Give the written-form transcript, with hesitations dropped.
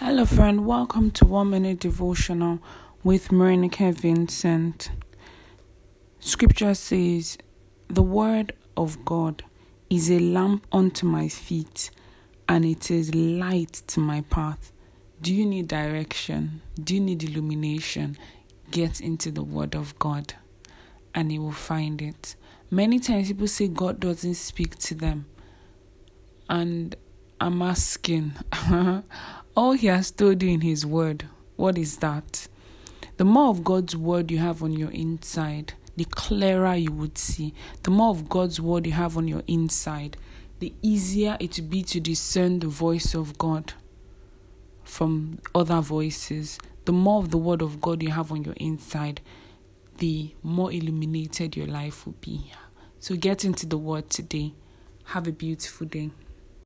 Hello, friend. Welcome to 1 Minute Devotional with Marinike Vincent. Scripture says, "The word of God is a lamp unto my feet, and it is light to my path." Do you need direction? Do you need illumination? Get into the word of God, and you will find it. Many times people say God doesn't speak to them, and I'm asking, all he has told you in his word, what is that? The more of God's word you have on your inside, the clearer you would see. The more of God's word you have on your inside, the easier it will be to discern the voice of God from other voices. The more of the word of God you have on your inside, the more illuminated your life will be. So get into the word today. Have a beautiful day.